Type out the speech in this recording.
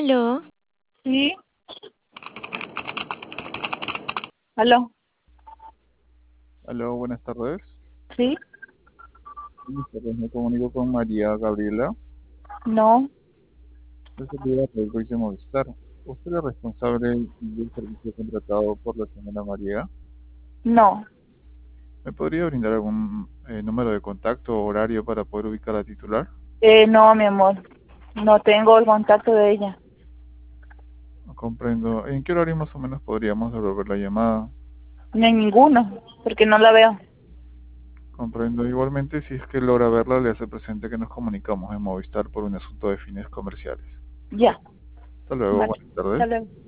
Aló, Sí, aló, Aló, buenas tardes. sí, Buenas tardes, me comunico con María Gabriela. no, Yo soy de Redbox de Movistar. ¿Usted es el responsable del servicio contratado por la señora María? no, ¿Me podría brindar algún número de contacto o horario para poder ubicar a titular? no, mi amor, no tengo el contacto de ella, No comprendo. ¿En qué horario más o menos podríamos devolver la llamada? ni en ninguno, porque no la veo. Comprendo. Igualmente, si es que logra verla, le hace presente que nos comunicamos en Movistar por un asunto de fines comerciales. Ya, Hasta luego, vale, buenas hasta tardes. luego.